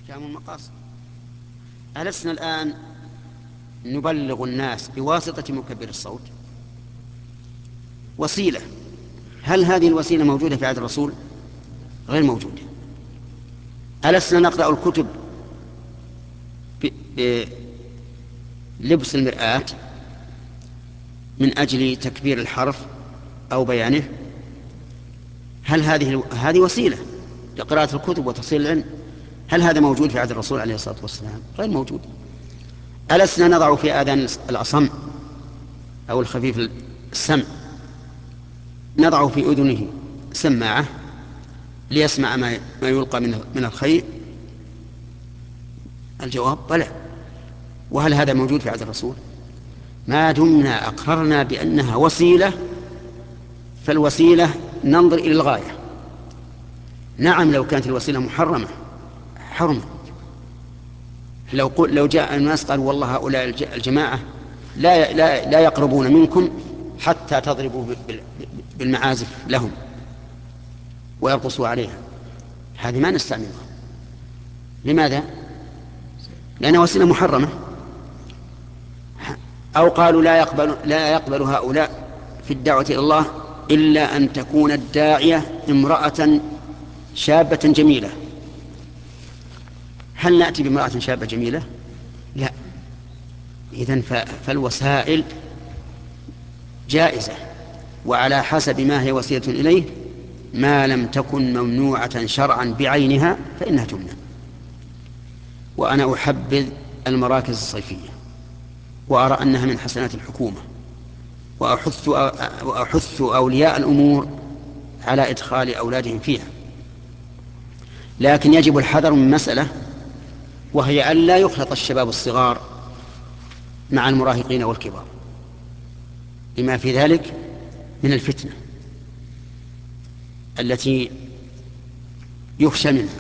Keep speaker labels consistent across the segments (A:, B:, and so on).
A: أحكام المقاصد. ألسنا الآن نبلغ الناس بواسطة مكبر الصوت وسيلة؟ هل هذه الوسيلة موجودة في عهد الرسول؟ غير موجودة. ألسنا نقرأ الكتب بلبس المرآة من أجل تكبير الحرف أو بيانه؟ هل هذه وسيلة لقراءة الكتب وتصحيح العلم؟ هل هذا موجود في عهد الرسول عليه الصلاة والسلام؟ غير موجود. ألسنا نضع في آذان الأصم أو الخفيف السمع، نضع في أذنه سماعة ليسمع ما يلقى من الخير؟ الجواب بلى. وهل هذا موجود في عهد الرسول؟ ما دمنا أقررنا بأنها وسيلة، فالوسيلة ننظر إلى الغاية. نعم، لو كانت الوسيلة محرمة حرمت. لو جاء الناس قالوا والله هؤلاء الجماعة لا يقربون منكم حتى تضربوا بالمعازف لهم ويرقصوا عليها، هذه ما نستعملها. لماذا؟ لأنها وسيلة محرمة. أو قالوا لا يقبل هؤلاء في الدعوة إلى الله إلا أن تكون الداعية امرأة شابة جميلة. هل نأتي بامرأة شابة جميلة؟ لا. إذن فالوسائل جائزة، وعلى حسب ما هي وسيلة إليه، ما لم تكن ممنوعة شرعا بعينها فإنها تمنع. وأنا أحبذ المراكز الصيفية وأرى أنها من حسنات الحكومة، وأحث أولياء الأمور على إدخال أولادهم فيها. لكن يجب الحذر من مسألة، وهي أن لا يخلط الشباب الصغار مع المراهقين والكبار، لما في ذلك من الفتنة التي يخشى منها.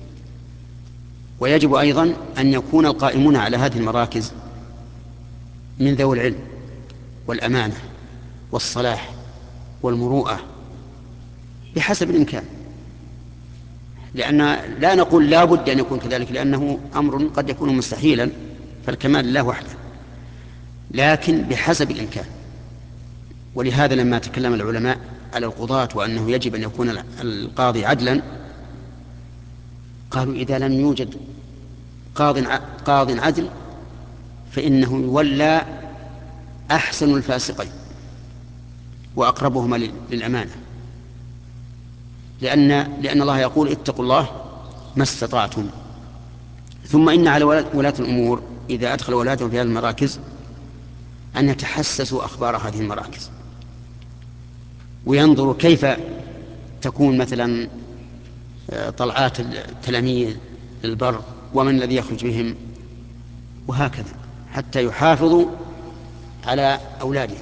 A: ويجب أيضا أن يكون القائمون على هذه المراكز من ذوي العلم والأمانة والصلاح والمروءة بحسب الإمكان، لأن لا نقول لا بد أن يكون كذلك، لأنه أمر قد يكون مستحيلا، فالكمال لله وحده، لكن بحسب الإمكان. ولهذا لما تكلم العلماء على القضاة وأنه يجب أن يكون القاضي عدلا، قالوا إذا لم يوجد قاض عدل فإنه يولى أحسن الفاسقين وأقربهما للأمانة، لأن الله يقول اتقوا الله ما استطعتم. ثم إن على ولاة الأمور إذا أدخل ولاتهم في هذه المراكز أن يتحسسوا أخبار هذه المراكز، وينظروا كيف تكون مثلا طلعات التلاميذ للبر ومن الذي يخرج بهم، وهكذا حتى يحافظوا على أولادهم.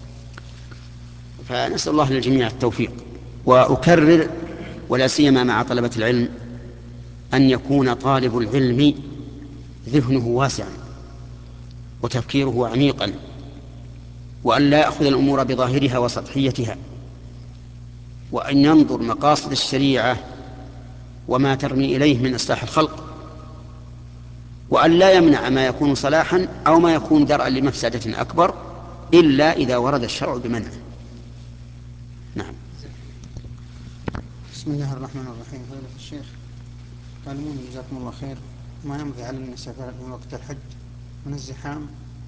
A: فنسأل الله للجميع التوفيق. وأكرر ولا سيما مع طلبة العلم أن يكون طالب العلم ذهنه واسعا وتفكيره عميقا، وأن لا يأخذ الأمور بظاهرها وسطحيتها، وأن ينظر مقاصد الشريعة وما ترمي إليه من إصلاح الخلق، وأن لا يمنع ما يكون صلاحا أو ما يكون درءا لمفسدة أكبر إلا إذا ورد الشرع بمنعه. نعم.
B: بسم الله الرحمن الرحيم. فضيلة الشيخ، تعلمون جزاكم الله خير ما يمضي على النساء في وقت الحج من الزحام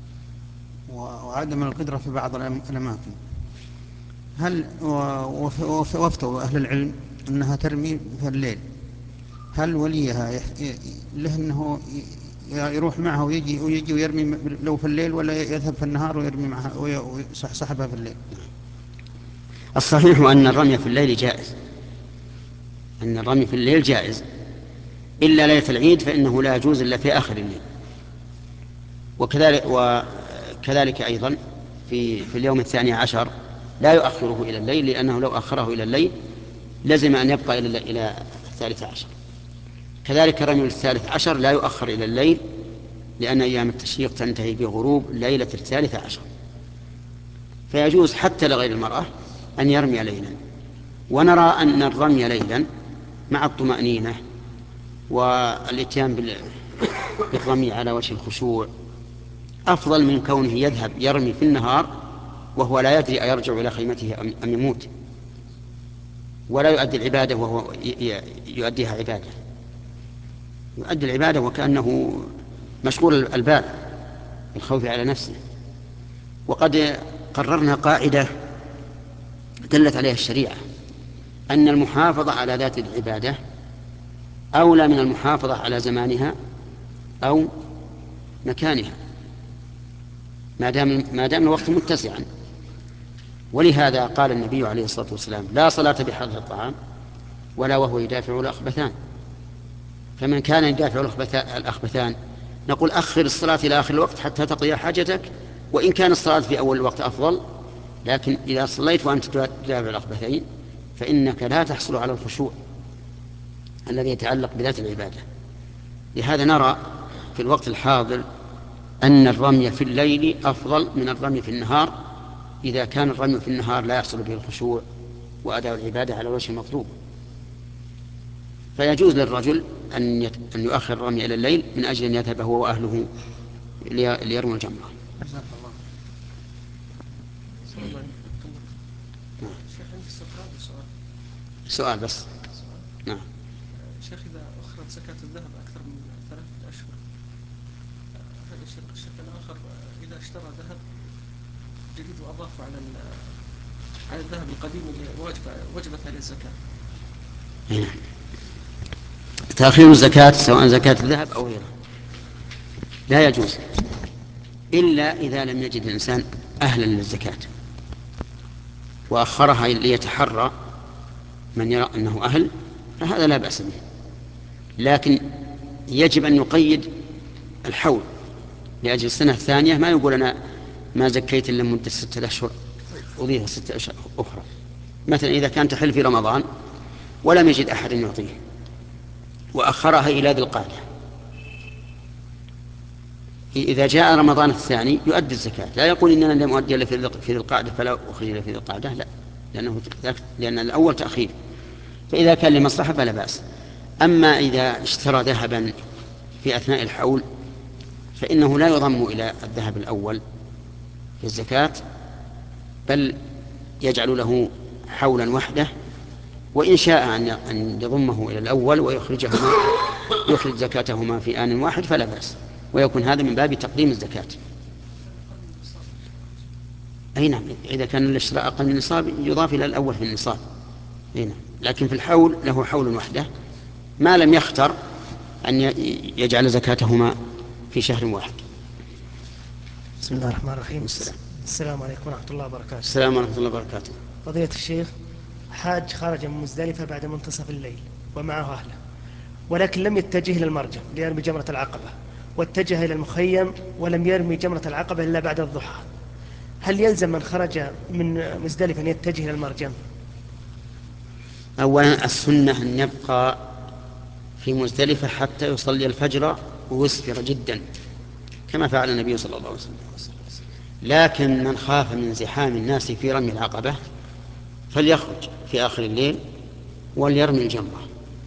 B: وعدم القدرة في بعض الأماكن، هل وفتوا أهل العلم أنها ترمي في الليل، هل وليها له أنه يروح معها ويجي ويرمي لو في الليل، ولا يذهب في النهار ويرمي معها ويصحبها في الليل؟
A: الصحيح أن الرمي في الليل جائز، أن الرمي في الليل جائز، إلا ليلة العيد فإنه لا يجوز إلا في آخر الليل. وكذلك أيضا في اليوم 12 لا يؤخره إلى الليل، لأنه لو أخره إلى الليل لازم أن يبقى إلى 13. كذلك رمي 13 لا يؤخر إلى الليل، لأن أيام التشريق تنتهي بغروب ليلة 13، فيجوز حتى لغير المرأة أن يرمي ليلا. ونرى أن الرمي ليلا مع الطمأنينة والاتيان بالرمي على وجه الخشوع أفضل من كونه يذهب يرمي في النهار وهو لا يدري أيرجع إلى خيمته أم يموت، ولا يؤدي العبادة وهو يؤديها عبادة، يؤدي العبادة وكأنه مشغول البال بالخوف على نفسه. وقد قررنا قاعدة دلت عليها الشريعة أن المحافظة على ذات العبادة أولى من المحافظة على زمانها أو مكانها ما دام الوقت متسعا. ولهذا قال النبي عليه الصلاة والسلام: لا صلاة بحضر الطعام ولا وهو يدافع الأخبثان. فمن كان يدافع الأخبثان نقول أخر الصلاة إلى آخر الوقت حتى تقضي حاجتك، وإن كان الصلاة في أول الوقت أفضل، لكن إذا صليت وأنت تدافع الأخبثين فإنك لا تحصل على الخشوع الذي يتعلق بذات العبادة. لهذا نرى في الوقت الحاضر أن الرمي في الليل أفضل من الرمي في النهار، إذا كان الرمي في النهار لا يحصل به الخشوع وأداء العبادة على الوجه المطلوب. فيجوز للرجل أن يؤخر الرمي إلى الليل من أجل أن يذهب هو وأهله ليرموا الجمرة. سؤال بس. نعم.
C: شيخ، إذا أخرت زكاة الذهب أكثر من 3 أشهر، هذا الشيخ الآخر إذا اشترى ذهب جديد وأضافه على الذهب القديم اللي وجبت عليه الزكاة،
A: تأخير الزكاة سواء زكاة الذهب أو غيرها لا يجوز إلا إذا لم يجد الإنسان أهلا للزكاة وأخرها ليتحرى من يرى أنه أهل، فهذا لا بأس به. لكن يجب أن يقيد الحول لأجل السنة الثانية، ما يقول أنا ما زكيت إلا مدة 6 أشهر أضيفها 6 أشهر أخرى. مثلا إذا كان تحل في رمضان ولم يجد أحد يعطيه وأخرها إلى ذي القعدة، إذا جاء رمضان الثاني يؤدي الزكاة، لا يقول إننا لم أؤدي إلا في ذي القعدة فلا أخرج إلا في ذي القعدة، لا، لأن الأول تأخير. فإذا كان لمصلحة فلا بأس. أما إذا اشترى ذهبا في أثناء الحول فإنه لا يضم إلى الذهب الأول في الزكاة، بل يجعل له حولا وحده، وإن شاء أن يضمه إلى الأول ويخرج زكاتهما في آن واحد فلا بأس، ويكون هذا من باب تقديم الزكاة. أي نعم، إذا كان الاشتراء أقل من النصاب يضاف إلى الأول في النصاب. أي نعم، لكن في الحول له حول وحده ما لم يختر أن يجعل زكاتهما في شهر واحد.
D: بسم الله الرحمن الرحيم. السلام عليكم ورحمة الله وبركاته.
A: السلام ورحمة الله وبركاته.
D: فضيلة الشيخ، حاج خرج من مزدلفة بعد منتصف الليل ومعه أهله، ولكن لم يتجه إلى المرجم ليرمي جمرة العقبة، واتجه إلى المخيم ولم يرمي جمرة العقبة إلا بعد الضحى. هل يلزم من خرج من مزدلفة أن يتجه إلى المرجم؟
A: أولا السنة أن يبقى في مزدلفة حتى يصلي الفجر ويسفر جدا كما فعل النبي صلى الله عليه وسلم. لكن من خاف من زحام الناس في رمي العقبة فليخرج في آخر الليل وليرمي الجمرة.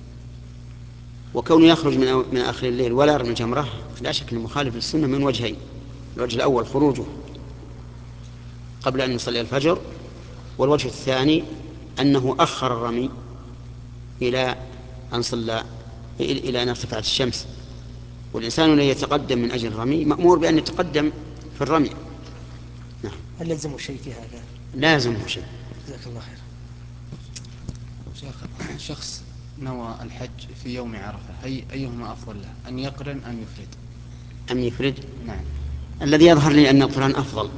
A: وكونه يخرج من آخر الليل ولا يرمي الجمرة لا شك أنه مخالف للسنة من وجهين: الوجه الأول خروجه قبل أن يصلي الفجر، والوجه الثاني أنه أخر الرمي إلى أن ارتفعت الشمس، والإنسان الذي يتقدم من أجل الرمي مأمور بأن يتقدم في الرمي.
D: نعم. هل يلزمه شيء في هذا؟
A: لازمه شيء.
D: جزاك الله خير.
E: شخص نوى الحج في يوم عرفة، أيهما أفضل له، أن يقرن أم يفرد؟
A: أم يفرد؟
E: نعم.
A: الذي يظهر لي أن القران أفضل،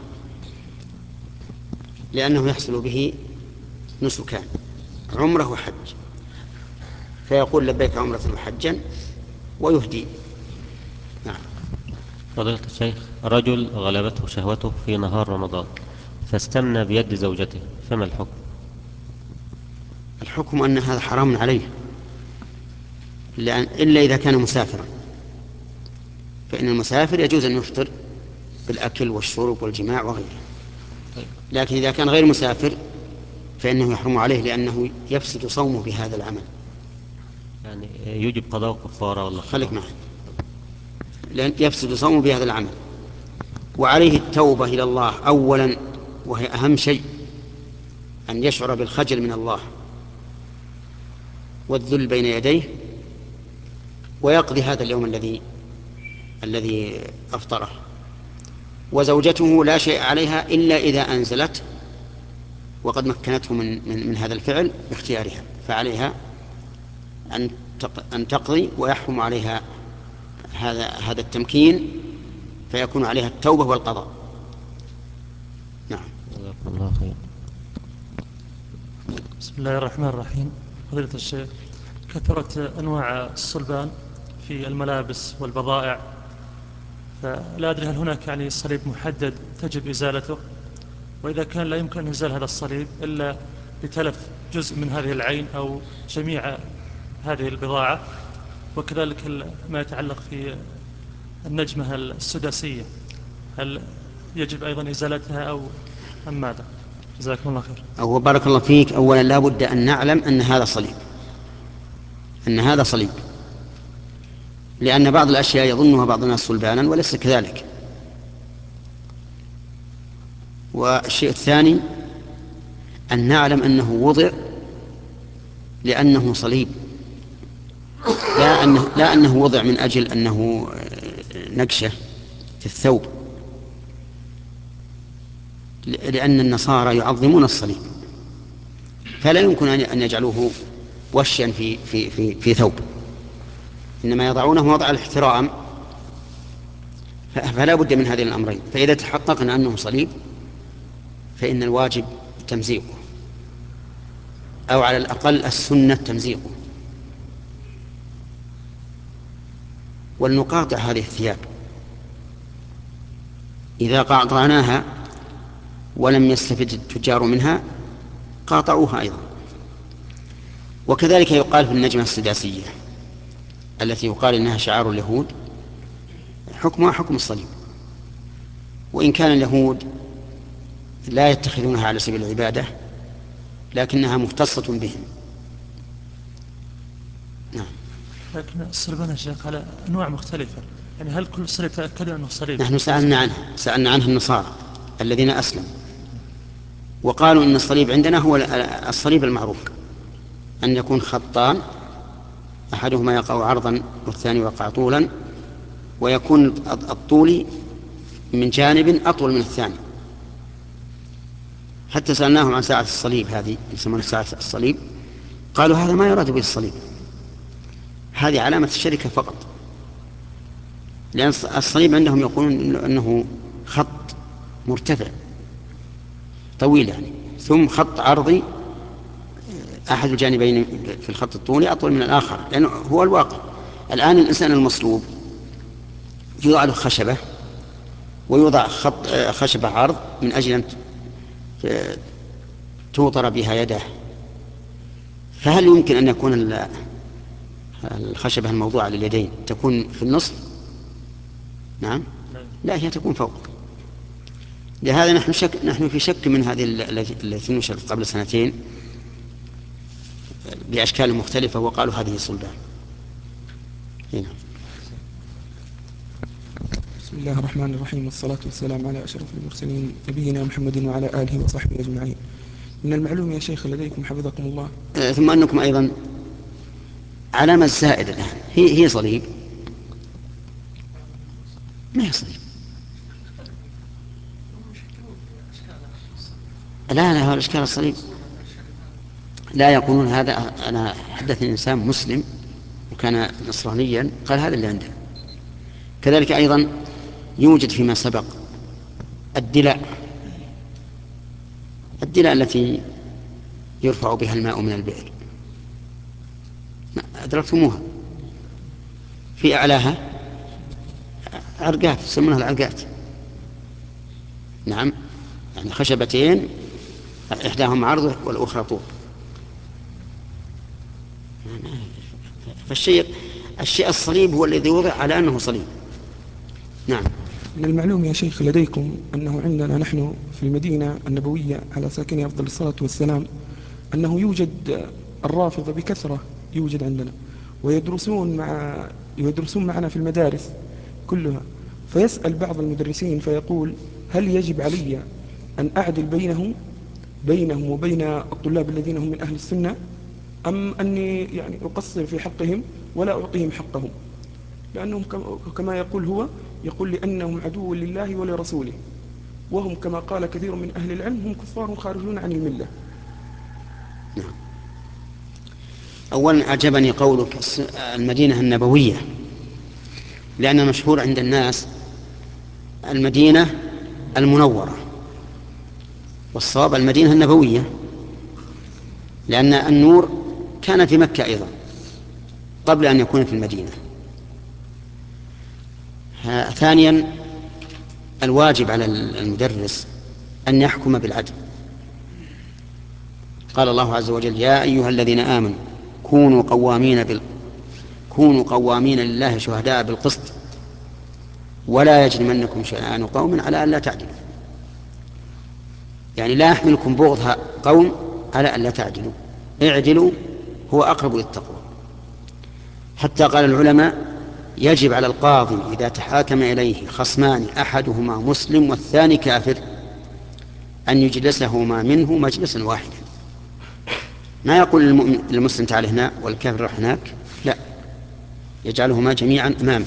A: لأنه يحصل به نسكان: عمره وحج، فيقول لبيك عمرة وحجا ويهدي. نعم.
F: فضيلة الشيخ، رجل غلبته شهوته في نهار رمضان فاستمنى بيد زوجته، فما الحكم؟
A: الحكم أن هذا حرام عليه، إلا إذا كان مسافرا، فإن المسافر يجوز أن يفطر بالأكل والشرب والجماع وغيره. لكن إذا كان غير مسافر فإنه يحرم عليه، لأنه يفسد صومه بهذا العمل.
F: يعني يجب قضاء كفارة ولا
A: خليك معي، لأن يفسد صومه بهذا العمل. وعليه التوبة إلى الله أولا، وهي أهم شيء، أن يشعر بالخجل من الله والذل بين يديه، ويقضي هذا اليوم الذي أفطره. وزوجته لا شيء عليها إلا إذا أنزلت وقد مكنته من هذا الفعل باختيارها، فعليها أن تقضي، ويحكم عليها هذا التمكين، فيكون عليها التوبة والقضاء. نعم.
F: جزاكم الله خير.
G: بسم الله الرحمن الرحيم. فضيلة الشيخ، كثرت أنواع الصلبان في الملابس والبضائع، فلا أدري هل هناك يعني صليب محدد تجب إزالته، وإذا كان لا يمكن أن يزال هذا الصليب إلا بتلف جزء من هذه العين أو جميع هذه البضاعة، وكذلك ما يتعلق في النجمة السداسية، هل يجب أيضا إزالتها أو أم ماذا؟ جزاكم الله خير.
A: أو بارك الله فيك. أولا لا بد أن نعلم أن هذا صليب، لأن بعض الأشياء يظنها بعض الناس صلبانا وليس كذلك. والشيء الثاني أن نعلم أنه وضع لأنه صليب، لا أنه وضع من أجل أنه نقشة في الثوب، لأن النصارى يعظمون الصليب، فلا يمكن أن يجعلوه وشيا في ثوب، إنما يضعونه وضع الاحترام، فلا بد من هذين الأمرين. فإذا تحققنا أنه صليب فإن الواجب تمزيقه، أو على الأقل السنة تمزيقه، ولنقاطع هذه الثياب. إذا قاطعناها ولم يستفد التجار منها قاطعوها أيضا. وكذلك يقال في النجمة السداسية التي يقال إنها شعار اليهود، حكمها حكم الصليب، وإن كان اليهود لا يتخذونها على سبيل العبادة لكنها مختصة بهم. نعم.
G: لكن الصلبان يا شيخ على أنواع مختلفة، يعني هل كل صليب تأكد أنه صليب؟
A: نحن سألنا عنه النصارى الذين أسلموا، وقالوا إن الصليب عندنا هو الصليب المعروف، أن يكون خطان، أحدهما يقع عرضا والثاني يقع طولا، ويكون الطول من جانب أطول من الثاني. حتى سألناهم عن ساعة الصليب، هذه يسمونها ساعة الصليب، قالوا هذا ما يراد به الصليب، هذه علامة الشركة فقط، لأن الصليب عندهم يقولون أنه خط مرتفع طويل يعني، ثم خط عرضي أحد الجانبين في الخط الطولي أطول من الآخر، لأنه هو الواقع. الآن الإنسان المصلوب يوضع له خشبة ويوضع خشبة عرض من أجل أن توطر بها يده، فهل يمكن أن يكون الخشبة الموضوعة لليدين تكون في النصف؟ نعم، لا، هي تكون فوق. لهذا نحن في شك من هذه التي نشرت قبل 2 بأشكال مختلفة، وقالوا هذه صلبان. هنا.
H: بسم الله الرحمن الرحيم، والصلاة والسلام على أشرف المرسلين نبينا محمد وعلى آله وصحبه أجمعين. من المعلوم يا شيخ لديكم حفظكم الله
A: ثم أنكم أيضا علامة زائدة الآن هي صليب، ما هي صليب. لا هو الإشكال الصليب، لا يقولون هذا. أنا حدثني إنسان مسلم وكان نصرانيا قال هذا اللي عنده. كذلك أيضا يوجد فيما سبق الدلاء التي يرفع بها الماء من البئر، أدركتموها؟ في أعلاها عرقات يسمونها العرقات. نعم، يعني خشبتين إحداهما عرض والأخرى طول. فالشيء الصليب هو الذي وضع على أنه صليب. نعم.
H: من المعلوم يا شيخ لديكم أنه عندنا نحن في المدينة النبوية على ساكنها أفضل الصلاة والسلام أنه يوجد الرافضة بكثرة، يوجد عندنا، ويدرسون معنا في المدارس كلها. فيسأل بعض المدرسين فيقول: هل يجب علي أن أعدل بينهم وبين الطلاب الذين هم من أهل السنة، أم أني يعني أقصر في حقهم ولا أعطيهم حقهم؟ لأنهم كما يقول هو، يقول لأنهم عدو لله ولرسوله، وهم كما قال كثير من أهل العلم هم كفار خارجون عن الملة.
A: نعم. أولا أعجبني قولك المدينة النبوية، لأن المشهور عند الناس المدينة المنورة، والصواب المدينة النبوية، لأن النور كان في مكة أيضا قبل أن يكون في المدينة. ثانيا، الواجب على المدرس أن يحكم بالعدل. قال الله عز وجل: يا أيها الذين آمنوا كونوا قوامين لله شهداء بالقسط ولا يجرمنكم شنآن قوم على أن لا تعدلوا. يعني لا يحملكم بغض قوم على أن لا تعدلوا، اعدلوا هو أقرب للتقوى. حتى قال العلماء: يجب على القاضي إذا تحاكم إليه خصمان أحدهما مسلم والثاني كافر أن يجلسهما منه مجلسا واحدا. ما يقول للمسلم تعال هنا والكافر راح هناك، لا، يجعلهما جميعا أمامه،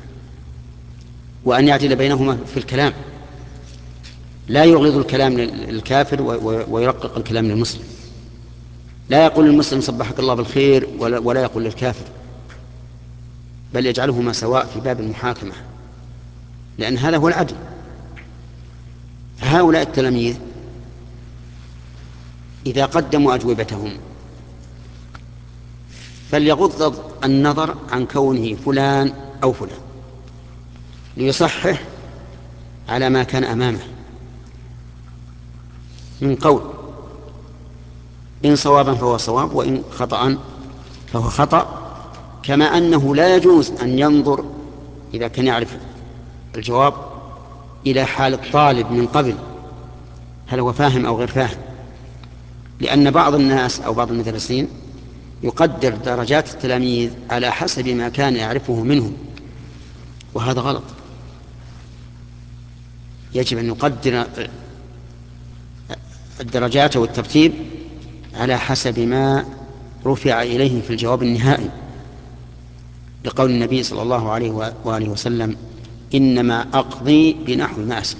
A: وأن يعدل بينهما في الكلام، لا يغلظ الكلام للكافر ويرقق الكلام للمسلم. لا يقول للمسلم صبحك الله بالخير ولا يقول للكافر، بل يجعلهما سواء في باب المحاكمة، لأن هذا هو العدل. هؤلاء التلاميذ إذا قدموا أجوبتهم فليغض النظر عن كونه فلان أو فلان، ليصحح على ما كان أمامه من قول، إن صوابا فهو صواب وإن خطأ فهو خطأ. كما أنه لا يجوز أن ينظر إذا كان يعرف الجواب إلى حال الطالب من قبل، هل هو فاهم أو غير فاهم، لأن بعض الناس أو بعض المدرسين يقدر درجات التلاميذ على حسب ما كان يعرفه منهم، وهذا غلط. يجب أن يقدر الدرجات والترتيب على حسب ما رفع إليه في الجواب النهائي، لقول النبي صلى الله عليه وآله وسلم: إنما أقضي بنحو ما أسمع.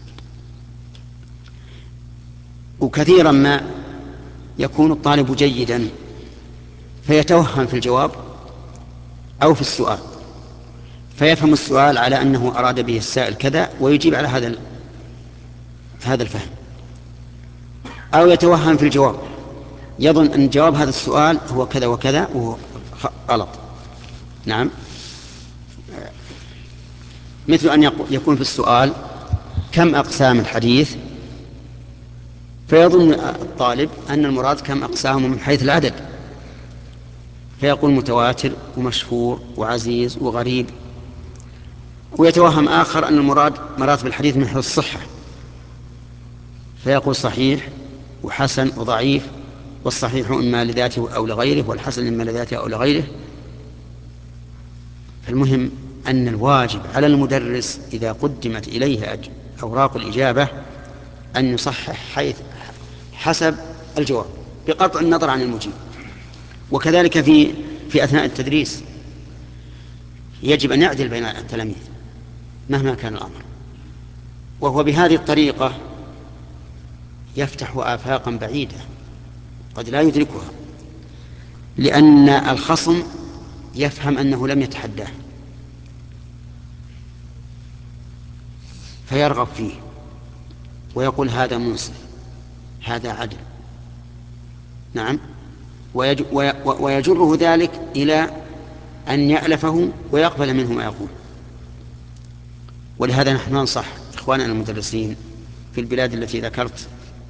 A: وكثيرا ما يكون الطالب جيدا فيتوهم في الجواب أو في السؤال، فيفهم السؤال على أنه أراد به السائل كذا ويجيب على هذا الفهم، أو يتوهم في الجواب يظن أن جواب هذا السؤال هو كذا وكذا وهو غلط. نعم، مثل أن يكون في السؤال: كم أقسام الحديث؟ فيظن الطالب أن المراد كم أقسامه من حيث العدد، فيقول متواتر ومشهور وعزيز وغريب. ويتوهم آخر أن المراد مراتب الحديث من حيث الصحة، فيقول صحيح وحسن وضعيف، والصحيح إما لذاته أو لغيره، والحسن إما لذاته أو لغيره. فالمهم أن الواجب على المدرس إذا قدمت إليه أوراق الإجابة أن يصحح حسب الجواب بقطع النظر عن المجيب. وكذلك في أثناء التدريس يجب أن يعدل بين التلاميذ مهما كان الأمر، وهو بهذه الطريقة يفتح آفاقا بعيدة قد لا يدركها، لأن الخصم يفهم أنه لم يتحداه فيرغب فيه ويقول هذا منصف، هذا عدل. نعم، ويجره ذلك إلى أن يألفه ويقبل منه ما يقول. ولهذا نحن ننصح إخواننا المدرسين في البلاد التي ذكرت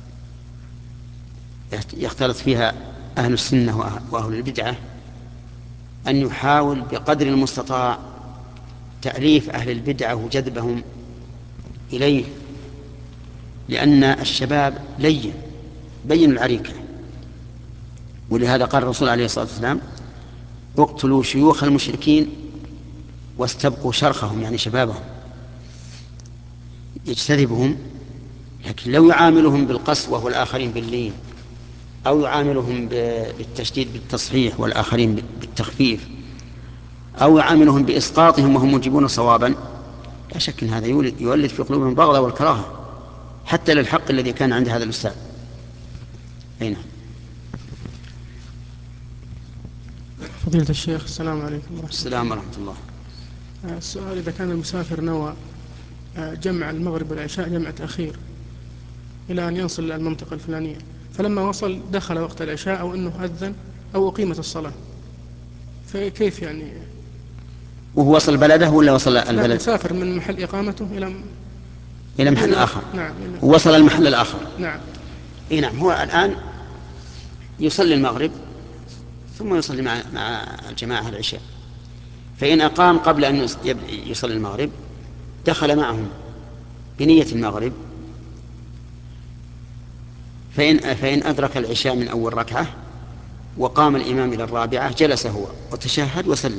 A: يختلط فيها أهل السنة وأهل البدعة أن يحاول بقدر المستطاع تأليف أهل البدعة وجذبهم إليه، لأن الشباب بين العريكة. ولهذا قال الرسول عليه الصلاة والسلام: اقتلوا شيوخ المشركين واستبقوا شرخهم، يعني شبابهم، يجتذبهم. لكن لو يعاملهم بالقسوة والآخرين باللين، أو يعاملهم بالتشديد بالتصحيح والآخرين بالتخفيف، أو يعاملهم بإسقاطهم وهم مجيبون صوابا، لا شك أن هذا يولد في قلوبهم البغضة والكراهة حتى للحق الذي كان عند هذا الأستاذ. أين
I: فضيلة الشيخ، السلام عليكم ورحمة
A: السلام ورحمة الله.
I: السؤال: إذا كان المسافر نوى جمع المغرب والعشاء جمع تأخير إلى أن يصل إلى المنطقة الفلانية، فلما وصل دخل وقت العشاء أو أنه أذن أو أقيمت الصلاة، فكيف يعني؟
A: وهو وصل بلده ولا وصل البلد؟
I: لا، مسافر من محل إقامته
A: إلى محل آخر.
I: نعم.
A: وصل المحل الآخر.
I: نعم.
A: نعم. هو الآن يصلي المغرب ثم يصلي مع الجماعة العشاء، فإن أقام قبل أن يصلي المغرب دخل معهم بنية المغرب، فإن أدرك العشاء من أول ركعة وقام الإمام إلى الرابعة جلس هو وتشهد وسلم،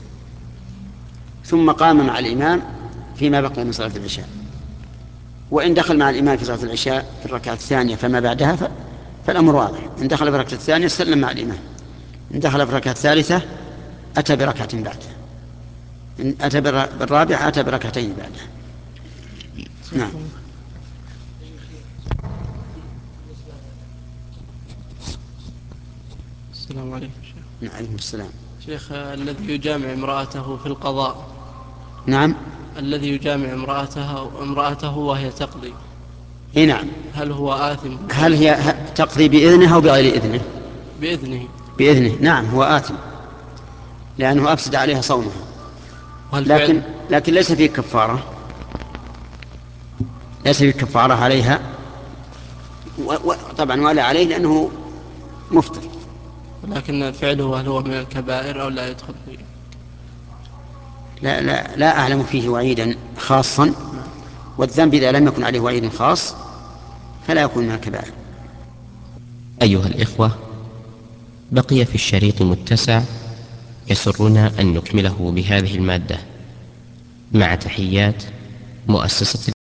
A: ثم قام مع الإمام فيما بقي من صلاة العشاء. وإن دخل مع الإمام في صلاة العشاء في الركعة الثانية فما بعدها فالأمر واضح. إن دخل في الركعة الثانية سلم مع الإمام، إن دخل في الركعة الثالثة أتى بركعة بعدها، إن أتى بالرابعة أتى بركعتين بعدها. نعم.
I: السلام عليكم شيخ.
A: عليكم السلام.
I: شيخ، الذي يجامع امرأته في القضاء.
A: نعم.
I: الذي يجامع امرأته وهي تقضي.
A: نعم.
I: هل هو آثم؟
A: هل هي تقضي بإذنه أو بغير إذنه؟
I: بإذنه.
A: بإذنه. نعم، هو آثم لأنه أفسد عليها صومها. لكن ليس فيه كفارة، ليس فيه كفارة عليها، طبعا ولا عليه لأنه مفطر.
I: لكن فعله هل هو من الكبائر أو لا يدخل فيه؟
A: لا أعلم فيه وعيدا خاصا، والذنب إذا لم يكن عليه وعيد خاص فلا يكون من الكبائر.
J: أيها الإخوة، بقي في الشريط متسع يسرنا أن نكمله بهذه المادة، مع تحيات مؤسسة